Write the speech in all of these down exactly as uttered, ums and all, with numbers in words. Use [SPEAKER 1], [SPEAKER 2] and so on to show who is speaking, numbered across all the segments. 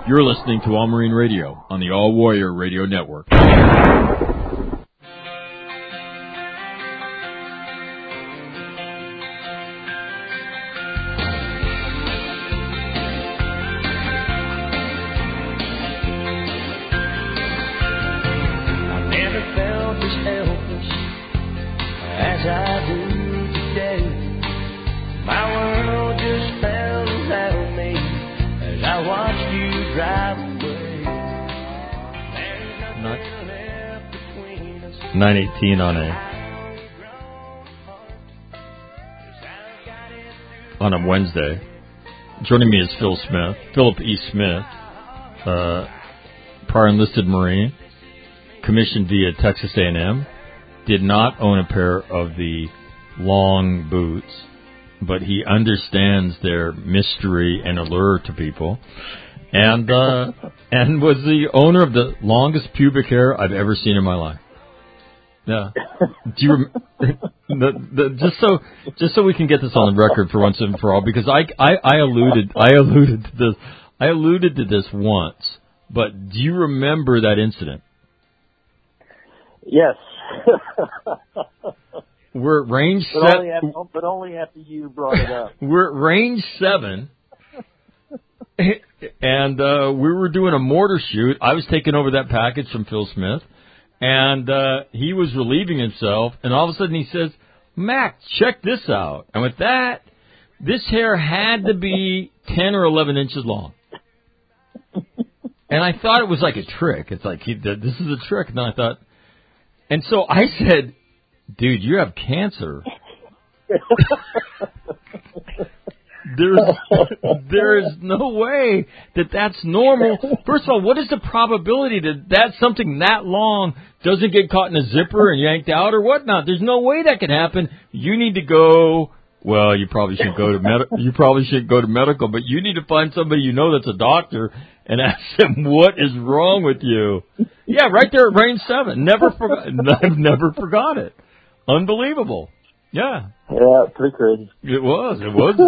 [SPEAKER 1] You're listening to All Marine Radio on the All Warrior Radio Network. nine eighteen on a on a Wednesday. Joining me is Phil Smith, Philip E. Smith, uh, prior enlisted Marine, commissioned via Texas A and M, did not own a pair of the long boots, but he understands their mystery and allure to people, and uh, and was the owner of the longest pubic hair I've ever seen in my life. Yeah. Do you rem- the, the, just so just so we can get this on the record for once and for all, because I, I, I alluded I alluded to this I alluded to this once, but do you remember that incident?
[SPEAKER 2] Yes.
[SPEAKER 1] We're at range
[SPEAKER 2] but
[SPEAKER 1] seven,
[SPEAKER 2] only after, but only after you brought it up.
[SPEAKER 1] We're at range seven, and uh, we were doing a mortar shoot. I was taking over that package from Phil Smith. And uh, he was relieving himself, and all of a sudden he says, "Mac, check this out." And with that, this hair had to be ten or eleven inches long. And I thought it was like a trick. It's like, he, this is a trick. And then I thought, and so I said, "Dude, you have cancer." There's, there is no way that that's normal. First of all, what is the probability that that something that long doesn't get caught in a zipper and yanked out or whatnot? There's no way that could happen. You need to go. Well, you probably should go to med- You probably should go to medical, but you need to find somebody you know that's a doctor and ask them what is wrong with you. Yeah, right there at range seven. Never forgot. I've never forgot it. Unbelievable. Yeah.
[SPEAKER 2] Yeah, pretty crazy.
[SPEAKER 1] It was. It was.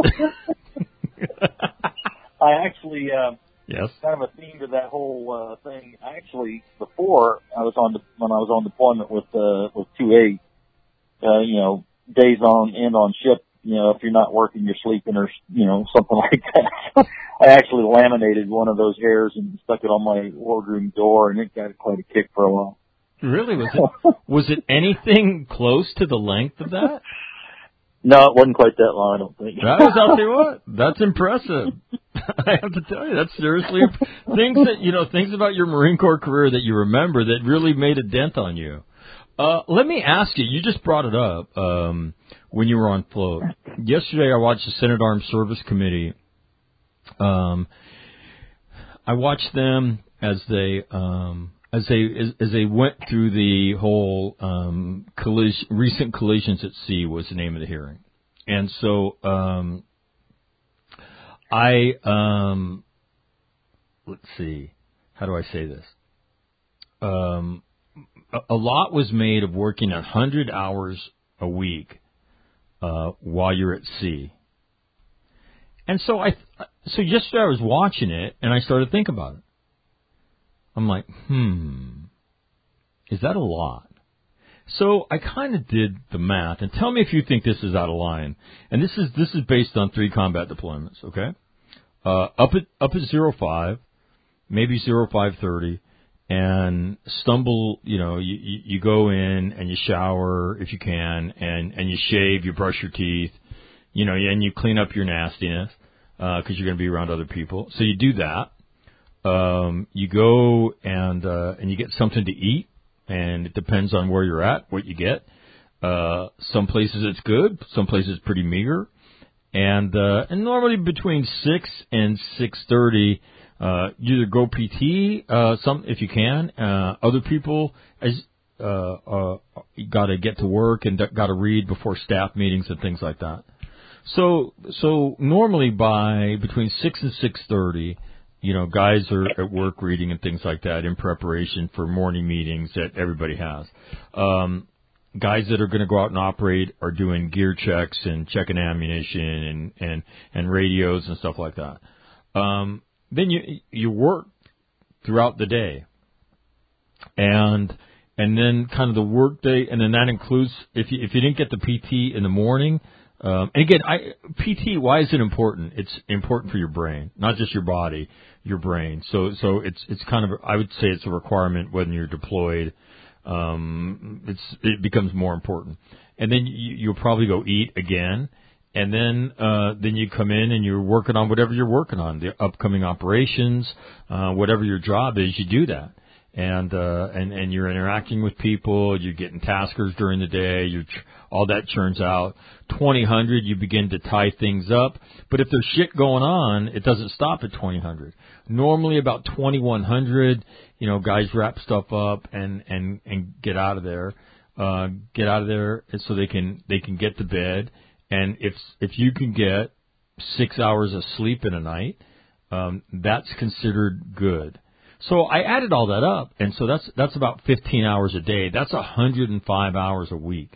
[SPEAKER 2] I actually, uh,
[SPEAKER 1] yes.
[SPEAKER 2] kind of a theme to that whole uh, thing. I actually, before I was on the, when I was on deployment with uh, with two eight, uh, you know, days on end on ship. You know, if you're not working, you're sleeping, or you know, something like that. I actually laminated one of those hairs and stuck it on my wardroom door, and it got quite a kick for a while.
[SPEAKER 1] Really? Was it was it anything close to the length of that?
[SPEAKER 2] No, it wasn't quite that long, I don't think.
[SPEAKER 1] That was, I'll tell you what, that's impressive. I have to tell you, that's seriously things that you know, things about your Marine Corps career that you remember that really made a dent on you. Uh, let me ask you. You just brought it up um, when you were on float. Yesterday, I watched the Senate Armed Service Committee. Um, I watched them as they. Um, As they as, as they went through the whole um, collision, recent collisions at sea was the name of the hearing, and so um, I um, let's see, how do I say this? Um, a, a lot was made of working a hundred hours a week uh, while you're at sea, and so I so yesterday I was watching it and I started to think about it. I'm like, hmm, is that a lot? So I kind of did the math, and tell me if you think this is out of line. And this is this is based on three combat deployments, okay? Uh, up at up at zero five, maybe zero five thirty, and stumble. You know, you, you you go in and you shower if you can, and and you shave, you brush your teeth, you know, and you clean up your nastiness because uh, you're going to be around other people. So you do that. Um, you go and, uh, and you get something to eat, and it depends on where you're at, what you get. Uh, some places it's good, some places it's pretty meager. And, uh, and normally between six and six thirty, uh, you either go P T, uh, some, if you can, uh, other people, as, uh, uh, gotta get to work and gotta read before staff meetings and things like that. So, so normally by between six and six thirty, you know, guys are at work reading and things like that in preparation for morning meetings that everybody has. Um, guys that are going to go out and operate are doing gear checks and checking ammunition and, and, and radios and stuff like that. Um, then you, you work throughout the day. And and then kind of the work day, and then that includes if you if you didn't get the P T in the morning. Um, and again, I, P T, why is it important? It's important for your brain, not just your body, your brain. So so it's it's kind of, I would say it's a requirement when you're deployed. Um, it's it becomes more important. And then you, you'll probably go eat again. And then, uh, then you come in and you're working on whatever you're working on, the upcoming operations, uh, whatever your job is, you do that. And, uh, and, and you're interacting with people, you're getting taskers during the day, you all that churns out. twenty hundred, you begin to tie things up. But if there's shit going on, it doesn't stop at twenty hundred. Normally about twenty-one hundred, you know, guys wrap stuff up and, and, and get out of there, uh, get out of there so they can, they can get to bed. And if if you can get six hours of sleep in a night, um, that's considered good. So I added all that up, and so that's that's about fifteen hours a day. That's one hundred five hours a week.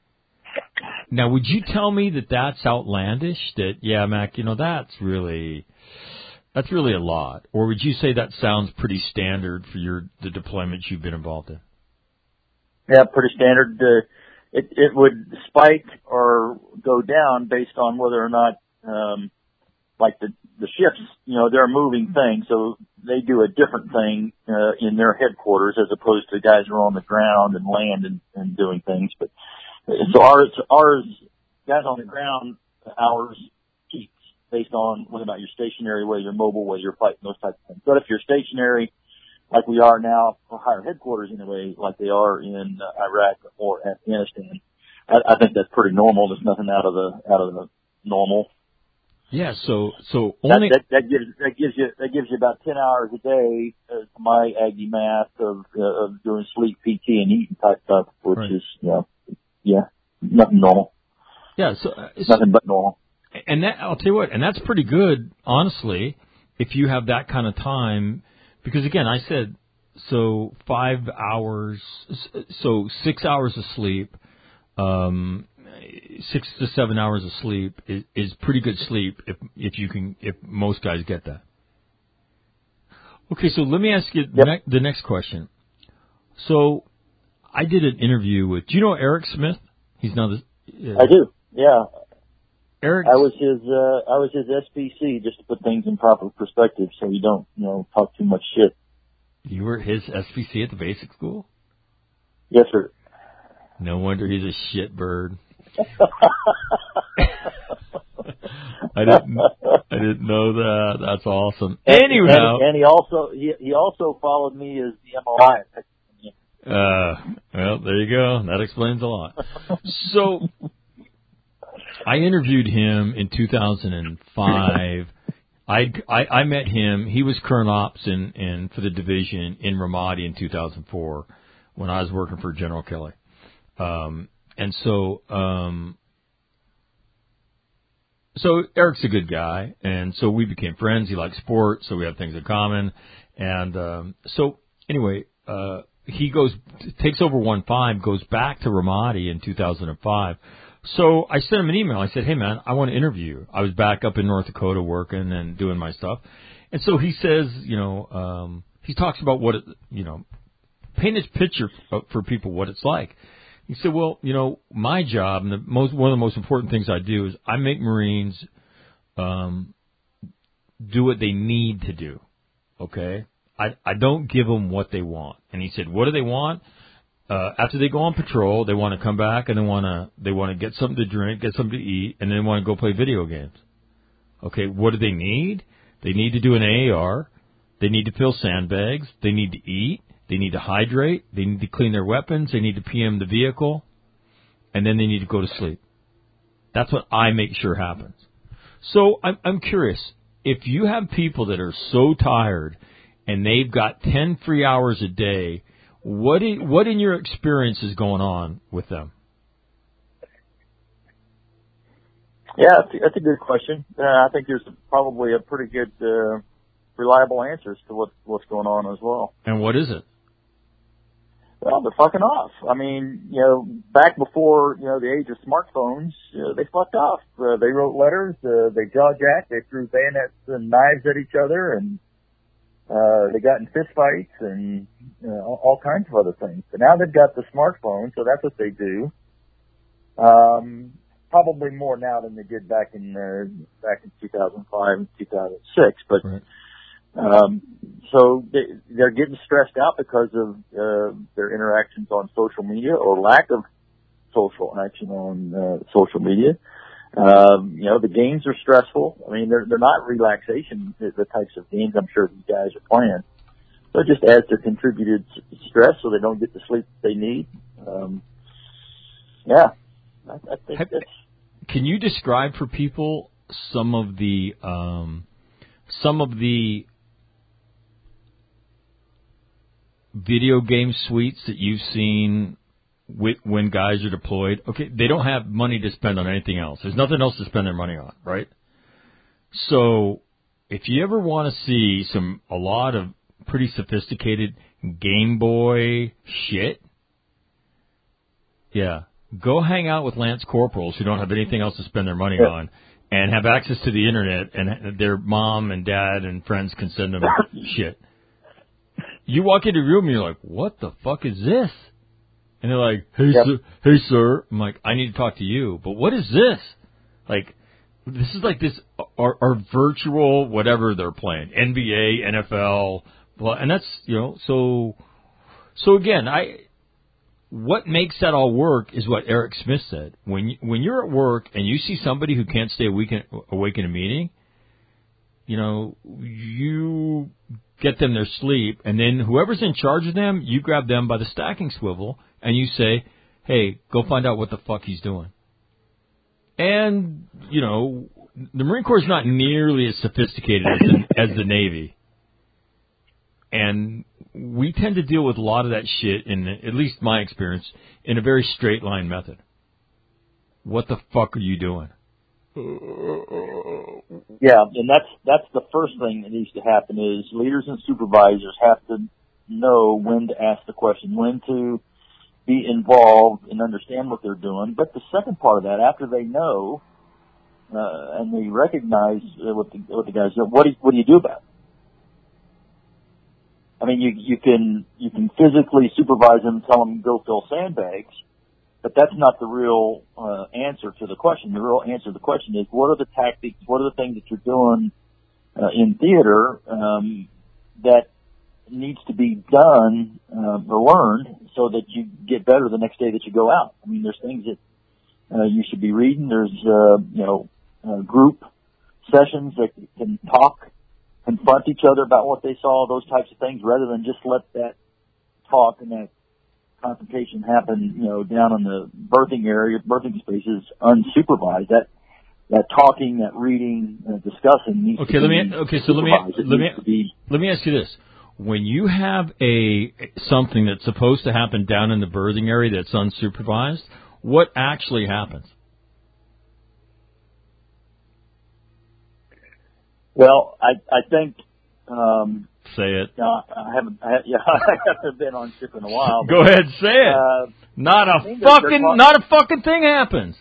[SPEAKER 1] Now, would you tell me that that's outlandish? That yeah, Mac, you know that's really that's really a lot, or would you say that sounds pretty standard for your the deployments you've been involved in?
[SPEAKER 2] Yeah, pretty standard. Uh, It, it would spike or go down based on whether or not, um, like the, the ships, you know, they're a moving thing. So they do a different thing, uh, in their headquarters as opposed to guys who are on the ground and land and, and doing things. But so ours, ours, guys on the ground hours peaks based on whether or not you're stationary, whether you're mobile, whether you're fighting, those types of things. But if you're stationary, like we are now, or higher headquarters in a way, like they are in uh, Iraq or Afghanistan. I, I think that's pretty normal. There's nothing out of the out of the normal.
[SPEAKER 1] Yeah. So so only
[SPEAKER 2] that, that, that gives that gives you that gives you about ten hours a day. Uh, my Aggie math of uh, of doing sleep, P T, and eating type stuff, which right. is you know, yeah, nothing normal.
[SPEAKER 1] Yeah. So uh,
[SPEAKER 2] nothing but normal.
[SPEAKER 1] And that I'll tell you what, and that's pretty good, honestly, if you have that kind of time. Because again, I said, so five hours, so six hours of sleep, um, six to seven hours of sleep is, is pretty good sleep if, if you can, if most guys get that. Okay, so let me ask you
[SPEAKER 2] yep.
[SPEAKER 1] ne- the next question. So I did an interview with, do you know Eric Smith? He's now the. Uh,
[SPEAKER 2] I do, yeah.
[SPEAKER 1] Eric,
[SPEAKER 2] I was his, uh, I was his S P C, just to put things in proper perspective, so you don't, you know, talk too much shit.
[SPEAKER 1] You were his S P C at the basic school?
[SPEAKER 2] Yes, sir.
[SPEAKER 1] No wonder he's a shit bird. I didn't, I didn't know that. That's awesome.
[SPEAKER 2] And,
[SPEAKER 1] Anyhow,
[SPEAKER 2] and, and he also, he, he also followed me as the M R I.
[SPEAKER 1] Uh, well, there you go. That explains a lot. So. I interviewed him in two thousand five. I, I, I met him. He was current ops in, in for the division in Ramadi in two thousand four when I was working for General Kelly. Um, and so, um, so Eric's a good guy, and so we became friends. He likes sports, so we have things in common. And um, so anyway, uh, he goes takes over one five, goes back to Ramadi in two thousand five. So I sent him an email. I said, hey, man, I want to interview you. I was back up in North Dakota working and doing my stuff. And so he says, you know, um, he talks about what, it, you know, paint this picture for, for people what it's like. He said, well, you know, my job, and the most, one of the most important things I do is I make Marines um, do what they need to do, okay? I, I don't give them what they want. And he said, what do they want? Uh, after they go on patrol, they want to come back and they want to they want to get something to drink, get something to eat, and then they want to go play video games. Okay, what do they need? They need to do an A A R. They need to fill sandbags. They need to eat. They need to hydrate. They need to clean their weapons. They need to P M the vehicle, and then they need to go to sleep. That's what I make sure happens. So I'm, I'm curious, if you have people that are so tired and they've got ten free hours a day. What in, what in your experience is going on with them?
[SPEAKER 2] Yeah, that's a good question. Uh, I think there's probably a pretty good, uh, reliable answers to what, what's going on as well.
[SPEAKER 1] And what is it?
[SPEAKER 2] Well, they're fucking off. I mean, you know, back before, you know, the age of smartphones, you know, they fucked off. Uh, they wrote letters, uh, they jaw-jacked, they threw bayonets and knives at each other, and Uh, they got in fist fights and uh, all, all kinds of other things. But now they've got the smartphone, so that's what they do. Um, probably more now than they did back in uh, back in two thousand five and two thousand six. But
[SPEAKER 1] right.
[SPEAKER 2] um, so they, they're getting stressed out because of uh, their interactions on social media or lack of social action on uh, social media. Um, you know, the games are stressful. I mean, they're, they're not relaxation, the, the types of games I'm sure these guys are playing. So it just adds to contributed stress so they don't get the sleep they need. Um, yeah, I, I think
[SPEAKER 1] Have,
[SPEAKER 2] that's...
[SPEAKER 1] Can you describe for people some of the, um, some of the video game suites that you've seen when guys are deployed? Okay, they don't have money to spend on anything else. There's nothing else to spend their money on, right? So if you ever want to see some a lot of pretty sophisticated Game Boy shit, yeah, go hang out with Lance Corporals who don't have anything else to spend their money
[SPEAKER 2] Yeah.
[SPEAKER 1] on and have access to the internet, and their mom and dad and friends can send them shit. You walk into a room and you're like, what the fuck is this? And they're like, hey,
[SPEAKER 2] Yep.
[SPEAKER 1] sir, hey, sir. I'm like, I need to talk to you. But what is this? Like, this is like this, our, our virtual whatever they're playing, N B A, N F L, well, and that's, you know, so, so again, I, what makes that all work is what Eric Smith said. When you, when you're at work and you see somebody who can't stay awake in, awake in a meeting, you know, you get them their sleep, and then whoever's in charge of them, you grab them by the stacking swivel, and you say, hey, go find out what the fuck he's doing. And, you know, the Marine Corps is not nearly as sophisticated as the, as the Navy. And we tend to deal with a lot of that shit, in at least my experience, in a very straight line method. What the fuck are you doing?
[SPEAKER 2] Yeah, and that's that's the first thing that needs to happen is leaders and supervisors have to know when to ask the question, when to be involved and understand what they're doing. But the second part of that, after they know uh, and they recognize uh, what the what the guys do, what do you, what do you do about it? I mean, you you can you can physically supervise them, tell them go fill sandbags. But that's not the real uh, answer to the question. The real answer to the question is, what are the tactics, what are the things that you're doing uh, in theater um, that needs to be done uh, or learned so that you get better the next day that you go out? I mean, there's things that uh, you should be reading. There's, uh, you know, uh, group sessions that can talk, confront each other about what they saw, those types of things, rather than just let that talk and that confrontation happen, you know, down in the birthing area, birthing spaces, unsupervised. That that talking, that reading, uh, discussing needs
[SPEAKER 1] okay,
[SPEAKER 2] to
[SPEAKER 1] let
[SPEAKER 2] be
[SPEAKER 1] me okay. So let me
[SPEAKER 2] supervised. It
[SPEAKER 1] let me
[SPEAKER 2] needs to be,
[SPEAKER 1] let me ask you this: when you have a something that's supposed to happen down in the birthing area that's unsupervised, what actually happens?
[SPEAKER 2] well, I I think. Um,
[SPEAKER 1] Say it.
[SPEAKER 2] No, I haven't. I, yeah, I haven't been on ship in a while.
[SPEAKER 1] Go ahead, say it.
[SPEAKER 2] Uh,
[SPEAKER 1] not a
[SPEAKER 2] fucking,
[SPEAKER 1] fucking, not a fucking thing happens.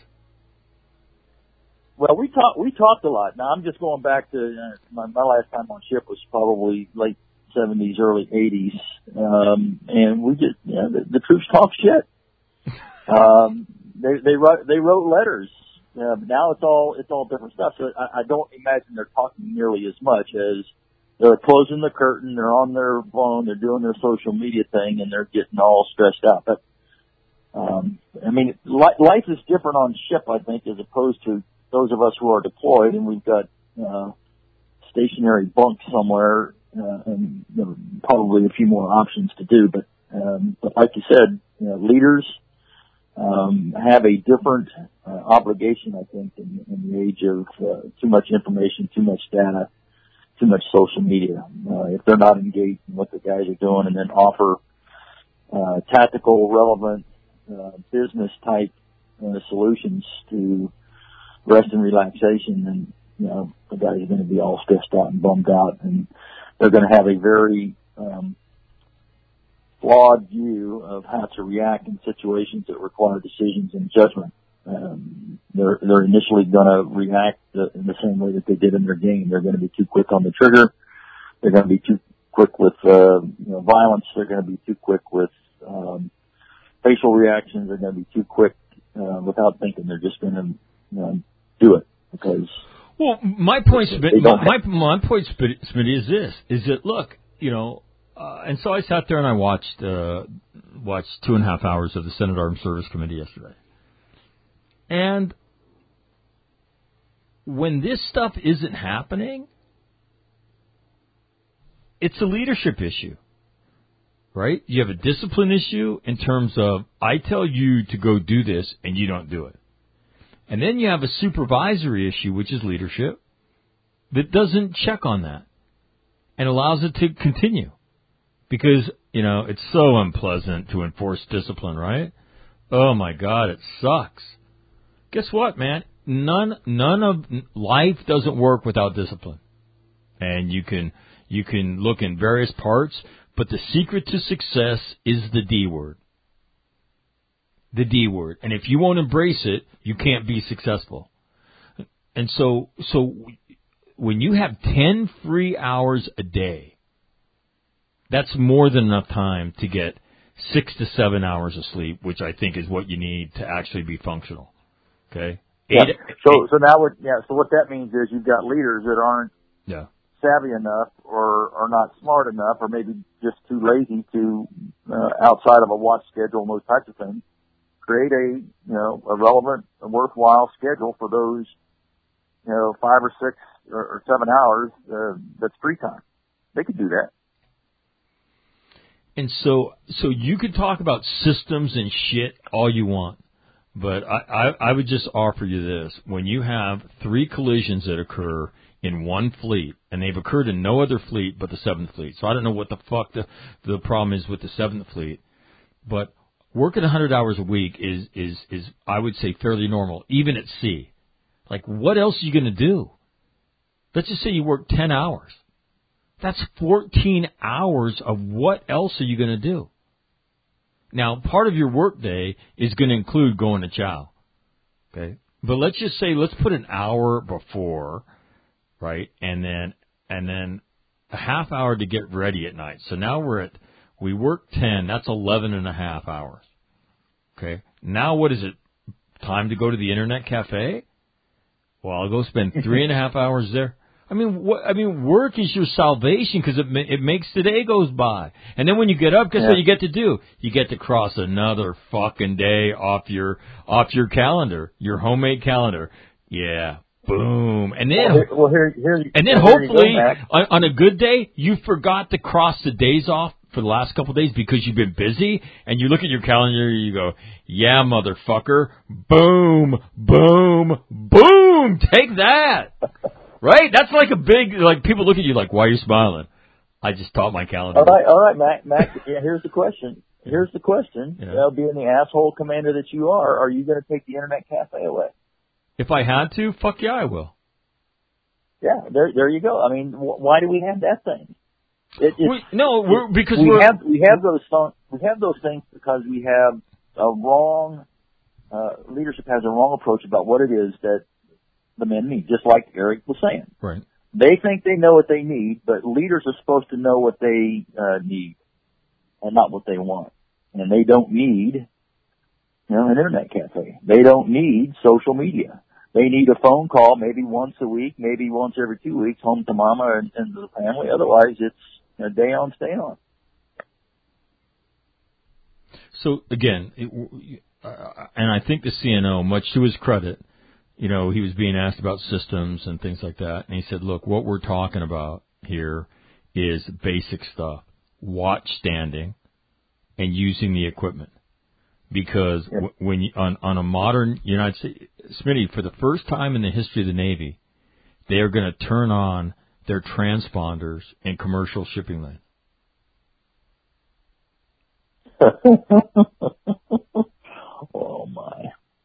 [SPEAKER 2] Well, we talked. We talked a lot. Now I'm just going back to uh, my, my last time on ship was probably late seventies, early eighties, um, and we just you know, the, the troops talk shit. Um, they they wrote they wrote letters. Uh, but now it's all it's all different stuff. So I, I don't imagine they're talking nearly as much as. They're closing the curtain, they're on their phone, they're doing their social media thing, and they're getting all stressed out. But, um, I mean, li- life is different on ship, I think, as opposed to those of us who are deployed, and we've got, uh, stationary bunks somewhere, uh, and you know, probably a few more options to do. But, um, but like you said, you know, leaders, um, have a different, uh, obligation, I think, in, in the age of, uh, too much information, too much data, too much social media. Uh, if they're not engaged in what the guys are doing and then offer uh, tactical, relevant, uh, business type uh, solutions to rest and relaxation, then, you know, the guys are going to be all stressed out and bummed out, and they're going to have a very um, flawed view of how to react in situations that require decisions and judgment. Um, they're, they're initially going to react the, in the same way that they did in their game. They're going to be too quick on the trigger. They're going to be too quick with uh, you know, violence. They're going to be too quick with um, facial reactions. They're going to be too quick uh, without thinking. They're just going to you know, do it because.
[SPEAKER 1] Well, my point, Smitty, my, my, my point, Smitty, is this: is that look, you know, uh, and so I sat there and I watched uh, watched two and a half hours of the Senate Armed Service Committee yesterday, and when this stuff isn't happening, it's a leadership issue, right? You have a discipline issue in terms of I tell you to go do this and you don't do it. And then you have a supervisory issue, which is leadership, that doesn't check on that and allows it to continue. Because, you know, it's so unpleasant to enforce discipline, right? Oh, my God, it sucks. Guess what, man? None none of life doesn't work without discipline. And you can you can look in various parts, but the secret to success is the D word. The D word. And if you won't embrace it, you can't be successful. And so, so when you have ten free hours a day, that's more than enough time to get six to seven hours of sleep, which I think is what you need to actually be functional. Okay?
[SPEAKER 2] Yeah.
[SPEAKER 1] Eight,
[SPEAKER 2] so,
[SPEAKER 1] eight,
[SPEAKER 2] so now what, yeah, so what that means is you've got leaders that aren't
[SPEAKER 1] yeah.
[SPEAKER 2] savvy enough or are not smart enough or maybe just too lazy to, uh, outside of a watch schedule and those types of things, create a, you know, a relevant, a worthwhile schedule for those, you know, five or six or, or seven hours, uh, that's free time. They could do that.
[SPEAKER 1] And so, so you could talk about systems and shit all you want, but I, I, I would just offer you this. When you have three collisions that occur in one fleet, and they've occurred in no other fleet but the seventh Fleet, so I don't know what the fuck the, the problem is with the seventh Fleet, but working one hundred hours a week is, is, is, I would say, fairly normal, even at sea. Like, what else are you going to do? Let's just say you work ten hours. That's fourteen hours of what else are you going to do? Now, part of your work day is going to include going to chow. Okay? But let's just say, let's put an hour before, right? And then, and then a half hour to get ready at night. So now we're at, we work ten, that's eleven and a half hours. Okay? Now what is it? Time to go to the internet cafe? Well, I'll go spend three and a half hours there. I mean, what, I mean, work is your salvation because it ma- it makes the day goes by. And then when you get up, guess
[SPEAKER 2] yeah.
[SPEAKER 1] what you get to do? You get to cross another fucking day off your off your calendar, your homemade calendar. Yeah, boom. And then,
[SPEAKER 2] well, here, well, here, here,
[SPEAKER 1] and then
[SPEAKER 2] here
[SPEAKER 1] hopefully
[SPEAKER 2] go,
[SPEAKER 1] on, on a good day, you forgot to cross the days off for the last couple of days because you've been busy, and you look at your calendar and you go, yeah, motherfucker, boom, boom, boom, take that. Right? That's like a big, like, people look at you like, why are you smiling? I just taught my calendar.
[SPEAKER 2] All right, all right, Mac, Mac, yeah, here's the question. Here's the question.
[SPEAKER 1] Yeah.
[SPEAKER 2] You know, being the asshole commander that you are, are you going to take the internet cafe away?
[SPEAKER 1] If I had to, fuck yeah, I will.
[SPEAKER 2] Yeah, there, there you go. I mean, wh- why do we have that thing? It,
[SPEAKER 1] we, no, we're, because
[SPEAKER 2] we
[SPEAKER 1] we're,
[SPEAKER 2] have we have those th- we have those things because we have a wrong uh, leadership has a wrong approach about what it is that the men need. Just like Eric was saying,
[SPEAKER 1] right?
[SPEAKER 2] They think they know what they need, but leaders are supposed to know what they uh, need and not what they want. And they don't need, you know, an internet cafe. They don't need social media. They need a phone call maybe once a week, maybe once every two weeks, home to mama and, and the family. Otherwise, it's a day on, stay on.
[SPEAKER 1] So again, it, uh, and I think the C N O, much to his credit, you know, he was being asked about systems and things like that, and he said, "Look, what we're talking about here is basic stuff: watch standing and using the equipment." Because
[SPEAKER 2] Yeah.
[SPEAKER 1] w- when you, on on a modern United States, Smitty, for the first time in the history of the Navy, they are going to turn on their transponders in commercial shipping lanes.
[SPEAKER 2] Oh my!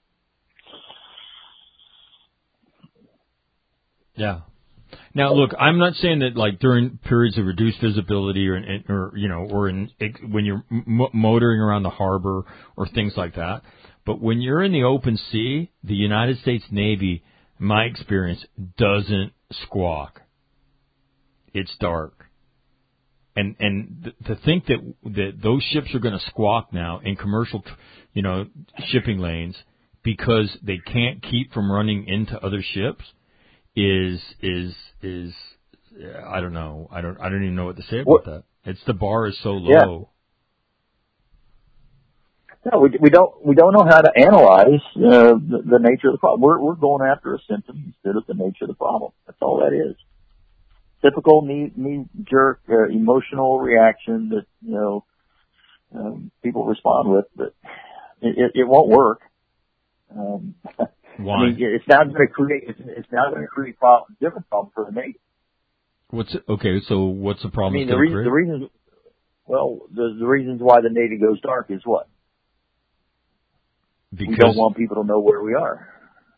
[SPEAKER 1] Yeah. Now, look, I'm not saying that like during periods of reduced visibility or, in, or you know, or in when you're m- motoring around the harbor or things like that. But when you're in the open sea, the United States Navy, in my experience, doesn't squawk. It's dark. And and th- to think that that those ships are going to squawk now in commercial, you know, shipping lanes because they can't keep from running into other ships is is is I don't know. I don't I don't even know what to say about what? that. It's the bar is so low.
[SPEAKER 2] Yeah. No, we we don't we don't know how to analyze uh, the, the nature of the problem. We're we're going after a symptom instead of the nature of the problem. That's all that is. Typical knee knee jerk uh, emotional reaction that you know um, people respond with, but it, it, it won't work. Um,
[SPEAKER 1] Why?
[SPEAKER 2] I mean, it's not going to create it's, it's not going to create problem, different problem for the Navy.
[SPEAKER 1] What's it, okay? So what's the problem?
[SPEAKER 2] I mean, the, re- the reasons. Well, the, the reasons why the Navy goes dark is what?
[SPEAKER 1] Because
[SPEAKER 2] we don't want people to know where we are.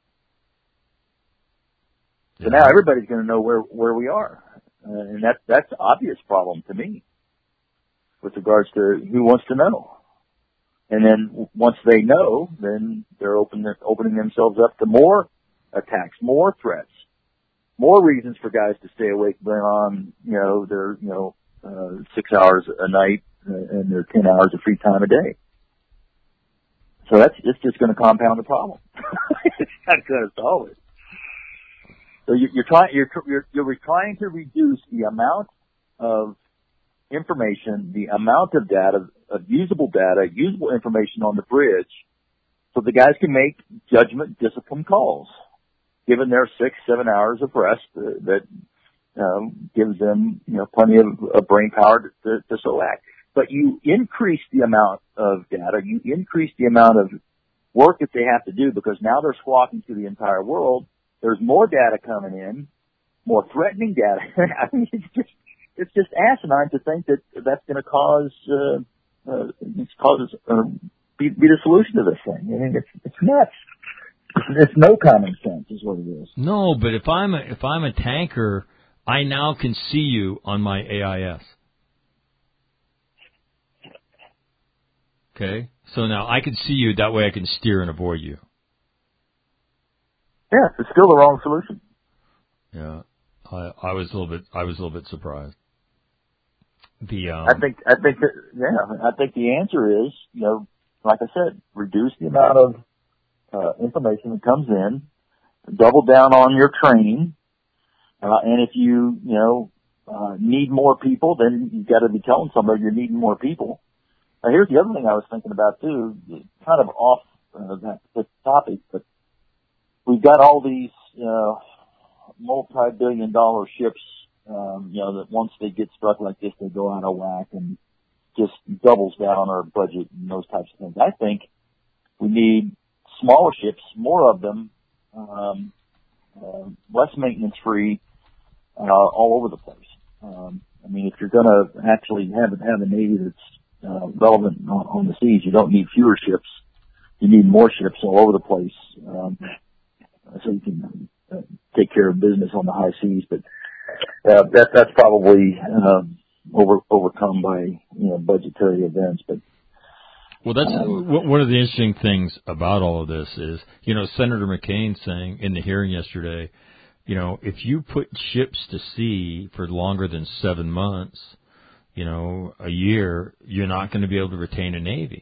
[SPEAKER 2] So
[SPEAKER 1] yeah.
[SPEAKER 2] now everybody's going to know where where we are, uh, and that's that's an obvious problem to me with regards to who wants to know. And then once they know, then they're open, opening themselves up to more attacks, more threats, more reasons for guys to stay awake on, you know, their, you know, uh, six hours a night and their ten hours of free time a day. So that's, it's just going to compound the problem. It's not going to solve it. So you, you're trying, you're, you're, you're trying to reduce the amount of information, the amount of data, of usable data, usable information on the bridge, so the guys can make judgment, discipline calls, given their six, seven hours of rest uh, that um, gives them, you know, plenty of, of brain power to, to, to so act. But you increase the amount of data, you increase the amount of work that they have to do because now they're squawking to the entire world. There's more data coming in, more threatening data. I mean, it's just it's just asinine to think that that's going to cause uh, uh, it's causes uh, be, be the solution to this thing. I mean, it's it's nuts. It's no common sense, is what it is.
[SPEAKER 1] No, but if I'm a, if I'm a tanker, I now can see you on my A I S. Okay, so now I can see you. That way, I can steer and avoid you.
[SPEAKER 2] Yeah, it's still the wrong solution.
[SPEAKER 1] Yeah, I, I was a little bit. I was a little bit surprised. The um,
[SPEAKER 2] I think I think that, yeah, I think the answer is, you know, like I said, reduce the amount of uh, information that comes in, double down on your training, uh, and if you you know uh, need more people, then you've got to be telling somebody you're needing more people. Now, here's the other thing I was thinking about too, kind of off uh, that, that topic, but we've got all these uh, multi-billion dollar ships, um, you know, that once they get struck like this, they go out of whack and just doubles down our budget and those types of things. I think we need smaller ships, more of them, um, uh, less maintenance free, uh, all over the place. Um, I mean, if you're going to actually have have a Navy that's uh, relevant on, on the seas, you don't need fewer ships. You need more ships all over the place, um, so you can uh, take care of business on the high seas. But uh, that that's probably um, over overcome by you know budgetary events. But
[SPEAKER 1] well, that's
[SPEAKER 2] um,
[SPEAKER 1] one of the interesting things about all of this is, you know, Senator McCain saying in the hearing yesterday, you know, if you put ships to sea for longer than seven months, you know, a year, you're not going to be able to retain a Navy.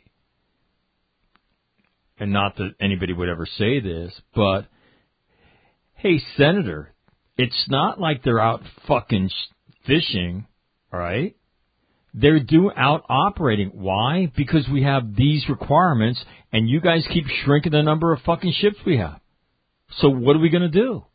[SPEAKER 1] And not that anybody would ever say this, but hey, Senator, it's not like they're out fucking fishing, all right? They're do out operating. Why? Because we have these requirements, and you guys keep shrinking the number of fucking ships we have. So what are we going to do?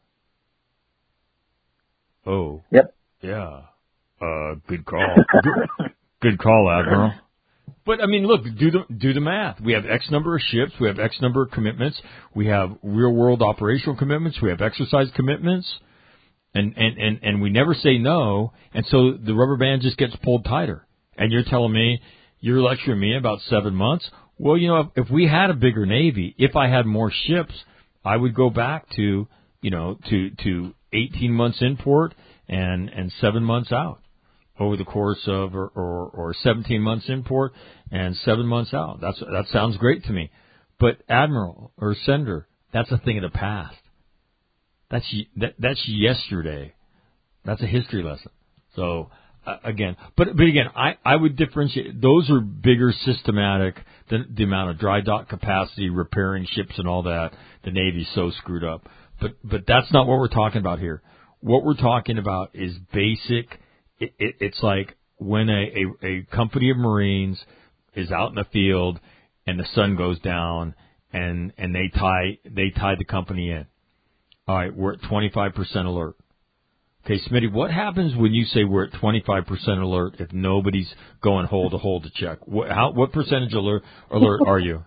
[SPEAKER 1] Oh.
[SPEAKER 2] Yep.
[SPEAKER 1] Yeah. Uh, good call. good, good call, Admiral. But I mean, look, do the do the math. We have X number of ships. We have X number of commitments. We have real world operational commitments. We have exercise commitments, and and and and we never say no. And so the rubber band just gets pulled tighter. And you're telling me, you're lecturing me about seven months. Well, you know, if, if we had a bigger Navy, if I had more ships, I would go back to you know to to eighteen months in port and and seven months out. Over the course of, or, or, or seventeen months in port and seven months out. That's, that sounds great to me. But Admiral or Senator, that's a thing of the past. That's, that, that's yesterday. That's a history lesson. So uh, again, but but again, I I would differentiate. Those are bigger, systematic. The, the amount of dry dock capacity, repairing ships, and all that. The Navy's so screwed up. But but that's not what we're talking about here. What we're talking about is basic. It, it, it's like when a, a a company of Marines is out in the field and the sun goes down and and they tie they tie the company in. All right, we're at twenty-five percent alert. Okay, Smitty, what happens when you say we're at twenty-five percent alert if nobody's going hole to hole to check? What, how, what percentage alert, alert are you?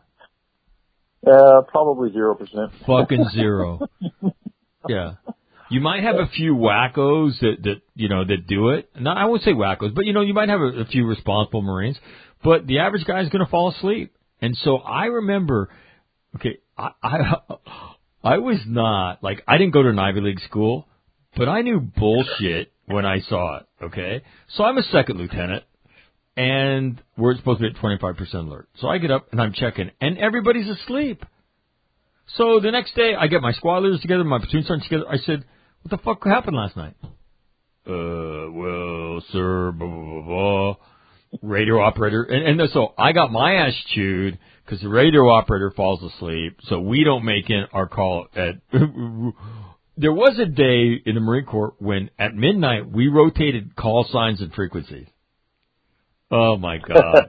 [SPEAKER 2] Uh, probably zero percent.
[SPEAKER 1] Fucking zero. Yeah. You might have a few wackos that, that, you know, that do it. No, I won't say wackos, but, you know, you might have a, a few responsible Marines. But the average guy is going to fall asleep. And so I remember, okay, I, I, I was not, like, I didn't go to an Ivy League school, but I knew bullshit when I saw it, okay? So I'm a second lieutenant, and we're supposed to be at twenty-five percent alert. So I get up, and I'm checking, and everybody's asleep. So the next day, I get my squad leaders together, my platoon sergeants together. I said, what the fuck happened last night? Uh, well, sir, blah, blah, blah, blah. Radio operator. And, and so I got my ass chewed because the radio operator falls asleep. So we don't make in our call at... There was a day in the Marine Corps when at midnight we rotated call signs and frequencies. Oh, my God.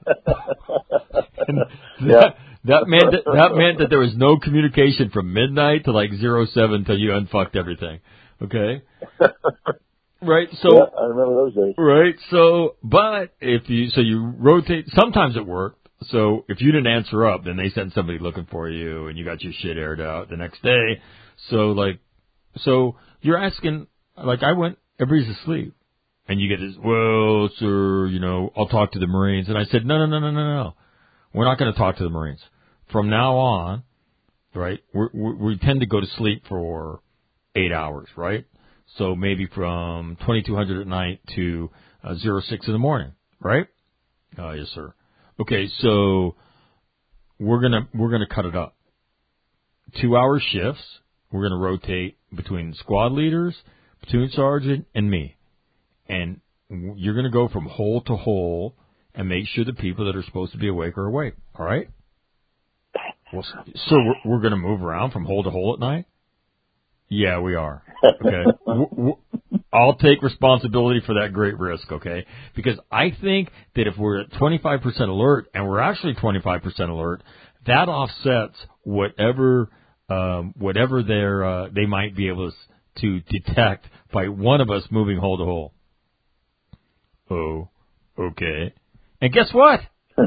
[SPEAKER 1] that,
[SPEAKER 2] yeah.
[SPEAKER 1] that, meant that, that meant that there was no communication from midnight to like zero seven until you unfucked everything. Okay? Right? So,
[SPEAKER 2] yeah, I remember those days.
[SPEAKER 1] Right? So, but if you, so you rotate, sometimes it worked. So if you didn't answer up, then they sent somebody looking for you and you got your shit aired out the next day. So like, so you're asking, like I went, everybody's asleep. And you get this, well, sir, you know, I'll talk to the Marines. And I said, no, no, no, no, no, no. We're not going to talk to the Marines. From now on, right, we're, we're, we tend to go to sleep for eight hours, right? So maybe from twenty-two hundred at night to uh, zero six in the morning, right? Oh, yes, sir. Okay, so we're gonna we're gonna cut it up. Two hour shifts. We're gonna rotate between squad leaders, platoon sergeant, and me. And you're going to go from hole to hole and make sure the people that are supposed to be awake are awake. All right? Well, so we're, we're going to move around from hole to hole at night? Yeah, we are. Okay. w- w- I'll take responsibility for that great risk, okay? Because I think that if we're at twenty-five percent alert and we're actually twenty-five percent alert, that offsets whatever um, whatever they're, uh, they might be able to, to detect by one of us moving hole to hole. Oh, okay. And guess what?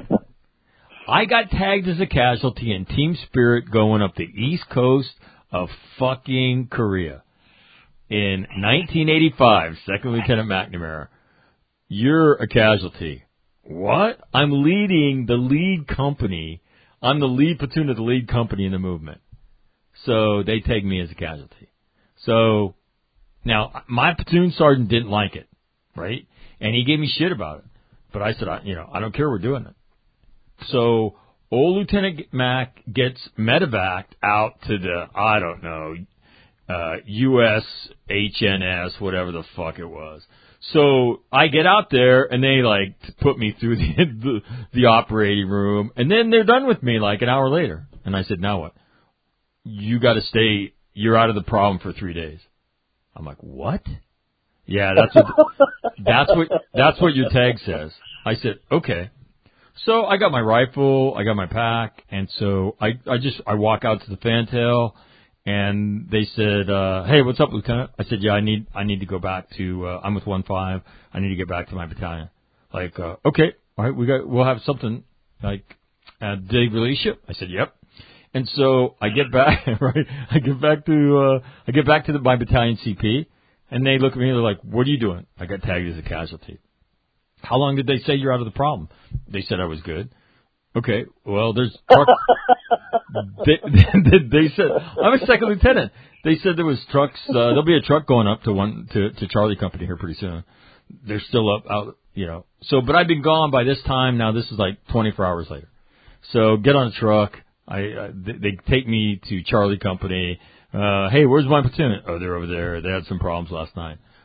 [SPEAKER 1] I got tagged as a casualty in Team Spirit going up the east coast of fucking Korea in nineteen eighty-five, Second Lieutenant McNamara. You're a casualty. What? I'm leading the lead company. I'm the lead platoon of the lead company in the movement. So they tagged me as a casualty. So now my platoon sergeant didn't like it, right? And he gave me shit about it. But I said, I, you know, I don't care. We're doing it. So old Lieutenant Mac gets medevaced out to the, I don't know, uh, U S H N S, whatever the fuck it was. So I get out there and they like put me through the, the, the operating room and then they're done with me like an hour later. And I said, now what? You got to stay, you're out of the problem for three days. I'm like, what? Yeah, that's what, that's what, that's what your tag says. I said, okay. So I got my rifle, I got my pack, and so I, I just, I walk out to the fantail, and they said, uh, hey, what's up, Lieutenant? I said, yeah, I need, I need to go back to, uh, I'm with one five, I need to get back to my battalion. Like, uh, okay, all right, we got, we'll have something, like, uh, did they release you? I said, yep. And so I get back, right, I get back to, uh, I get back to the, my battalion C P, and they look at me and they're like, what are you doing? I got tagged as a casualty. How long did they say you're out of the problem? They said I was good. Okay, well, there's truck. they, they, they said I'm a second lieutenant. They said there was trucks. Uh, there'll be a truck going up to one to, to Charlie Company here pretty soon. They're still up out, you know. So, but I've been gone by this time. Now this is like twenty-four hours later. So get on a truck. I uh, they, they take me to Charlie Company. Uh, hey, where's my platoon? Oh, they're over there. They had some problems last night.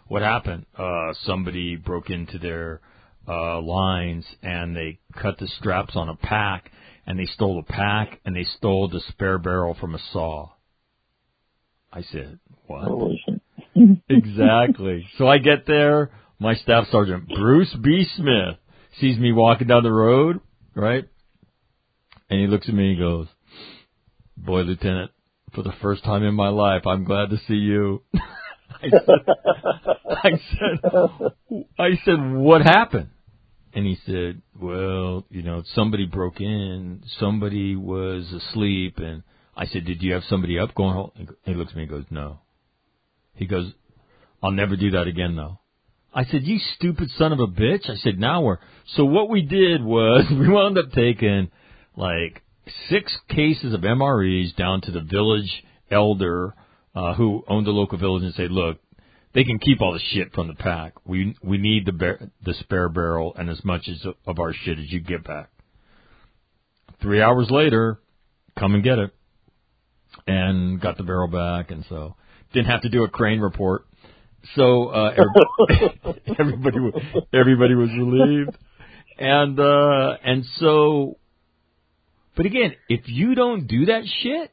[SPEAKER 1] What happened? Uh, somebody broke into their uh, lines and they cut the straps on a pack, and they stole a pack, and they stole the spare barrel from a saw. I said, what? Exactly. So I get there. My staff sergeant, Bruce B. Smith, sees me walking down the road, right? And he looks at me and goes, boy, Lieutenant, for the first time in my life, I'm glad to see you. I said, I said, I said, what happened? And he said, well, you know, somebody broke in, somebody was asleep, and I said, did you have somebody up going home? He looks at me and goes, no. He goes, I'll never do that again, though. I said, you stupid son of a bitch. I said, now we're, so what we did was we wound up taking like six cases of M R Es down to the village elder, uh, who owned the local village, and said, look, they can keep all the shit from the pack. We, we need the bar- the spare barrel and as much as of our shit as you get back. Three hours later, come and get it. And got the barrel back, and so didn't have to do a crane report. So uh, everybody, everybody was relieved, and uh, and so, but again, if you don't do that shit,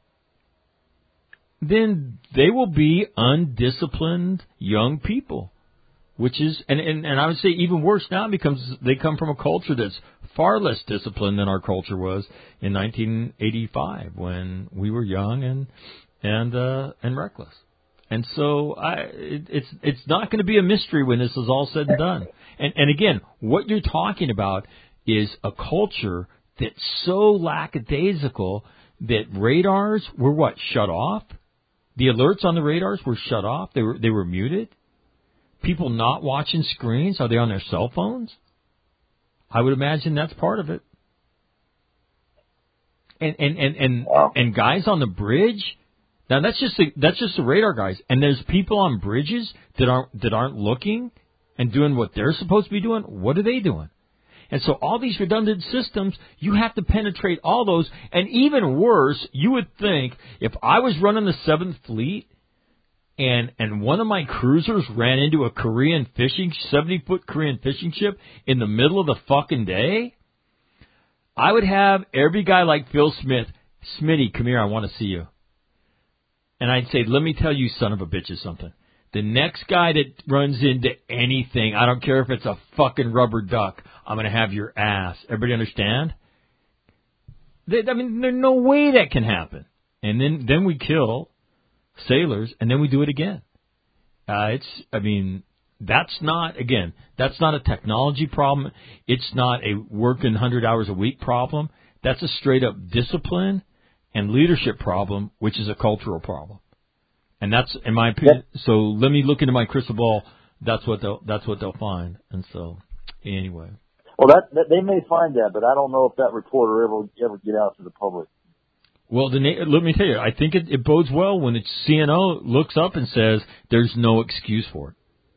[SPEAKER 1] then they will be undisciplined young people, which is, and, and and I would say even worse now because they come from a culture that's far less disciplined than our culture was in nineteen eighty-five when we were young and and uh, and reckless. And so I, it, it's it's not going to be a mystery when this is all said and done. And and again, what you're talking about is a culture that's so lackadaisical that radars were what shut off. The alerts on the radars were shut off. They were they were muted. People not watching screens. Are they on their cell phones? I would imagine that's part of it. And and and and,
[SPEAKER 2] wow.
[SPEAKER 1] and guys on the bridge. Now that's just the, that's just the radar guys. And there's people on bridges that aren't that aren't looking and doing what they're supposed to be doing. What are they doing? And so all these redundant systems, you have to penetrate all those. And even worse, you would think if I was running the Seventh Fleet and and one of my cruisers ran into a Korean fishing seventy foot Korean fishing ship in the middle of the fucking day, I would have every guy like Phil Smith, Smitty, come here, I want to see you. And I'd say, let me tell you, son of a bitch, something. The next guy that runs into anything, I don't care if it's a fucking rubber duck, I'm going to have your ass. Everybody understand? They, I mean, there's no way that can happen. And then, then we kill sailors, and then we do it again. Uh, it's, I mean, that's not, again, that's not a technology problem. It's not a working one hundred hours a week problem. That's a straight-up discipline and leadership problem, which is a cultural problem. And that's, in my opinion, yep. So let me look into my crystal ball. That's what they'll, that's what they'll find. And so, anyway.
[SPEAKER 2] Well, that, that they may find that, but I don't know if that report will ever, ever get out to the public.
[SPEAKER 1] Well, the, let me tell you, I think it, it bodes well when it's C N O looks up and says there's no excuse for it.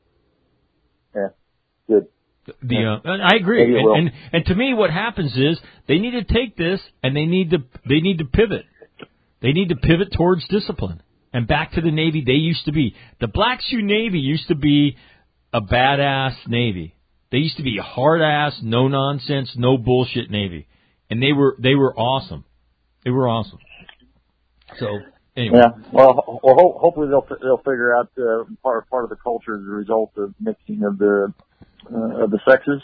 [SPEAKER 2] Yeah, good.
[SPEAKER 1] The, uh, and I agree, and, and and to me, what happens is they need to take this and they need to they need to pivot. They need to pivot towards discipline and back to the Navy they used to be. The Black Shoe Navy used to be a badass Navy. They used to be a hard ass, no nonsense, no bullshit Navy, and they were they were awesome. They were awesome. So anyway,
[SPEAKER 2] yeah. Well, well, ho- hopefully they'll they'll figure out uh, part part of the culture as a result of mixing of the. Uh, of the sexes,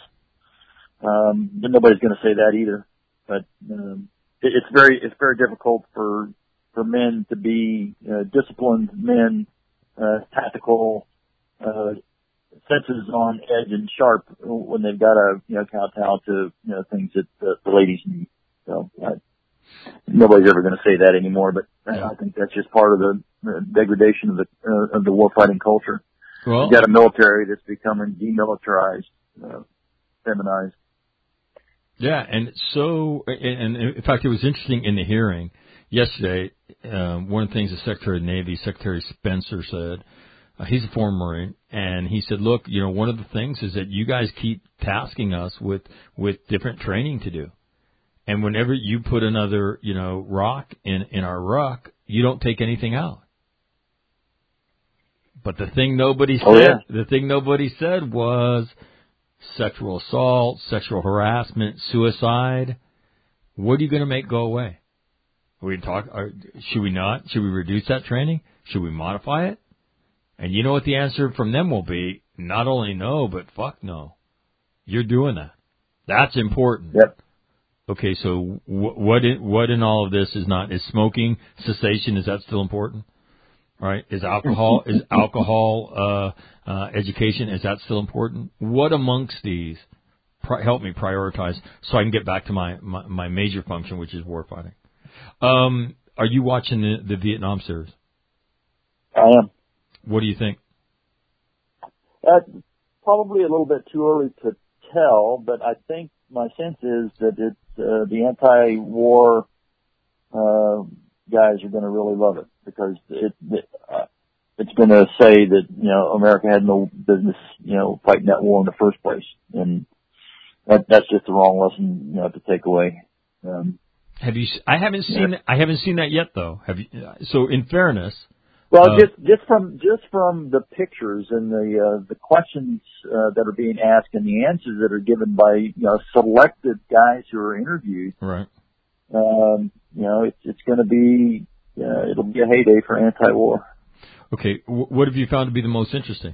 [SPEAKER 2] um, but nobody's going to say that either. But um, it, it's very it's very difficult for for men to be uh, disciplined men, uh, tactical, uh, senses on edge and sharp when they've got to you know kowtow to you know things that the, the ladies need. So uh, nobody's ever going to say that anymore. But I think that's just part of the, the degradation of the uh, of the warfighting culture.
[SPEAKER 1] Well,
[SPEAKER 2] You've got a military that's becoming demilitarized, uh, feminized.
[SPEAKER 1] Yeah, and so, and in fact, it was interesting in the hearing yesterday. Um, one of the things the Secretary of the Navy, Secretary Spencer, said, uh, he's a former Marine, and he said, "Look, you know, one of the things is that you guys keep tasking us with with different training to do, and whenever you put another, you know, rock in in our ruck, you don't take anything out." But the thing nobody
[SPEAKER 2] Oh,
[SPEAKER 1] said,
[SPEAKER 2] yeah.
[SPEAKER 1] the thing nobody said was sexual assault, sexual harassment, suicide. What are you going to make go away? Are we talk? Are, should we not? Should we reduce that training? Should we modify it? And you know what the answer from them will be? Not only no, but fuck no. You're doing that. That's important.
[SPEAKER 2] Yep.
[SPEAKER 1] Okay, so w- what in, what in all of this is not? Is smoking cessation? Is that still important? Right? Is alcohol is alcohol uh, uh, education? Is that still important? What amongst these pri- help me prioritize so I can get back to my, my, my major function, which is warfighting? Um, are you watching the, the Vietnam series?
[SPEAKER 2] I am.
[SPEAKER 1] What do you think?
[SPEAKER 2] Uh, probably a little bit too early to tell, but I think my sense is that it's, uh, the anti-war uh, guys are going to really love it because it, it uh, it's going to say that, you know, America had no business, you know, fighting that war in the first place, and that, that's just the wrong lesson, you know, to take away. Um,
[SPEAKER 1] Have you? I haven't seen.
[SPEAKER 2] yeah.
[SPEAKER 1] I haven't seen that yet, though. Have you? So, in fairness,
[SPEAKER 2] Well,
[SPEAKER 1] uh,
[SPEAKER 2] just just from just from the pictures and the uh, the questions uh, that are being asked and the answers that are given by, you know, selected guys who are interviewed,
[SPEAKER 1] right?
[SPEAKER 2] um, you know, it's it's going to be uh, it'll be a heyday for anti-war.
[SPEAKER 1] Okay, w- what have you found to be the most interesting?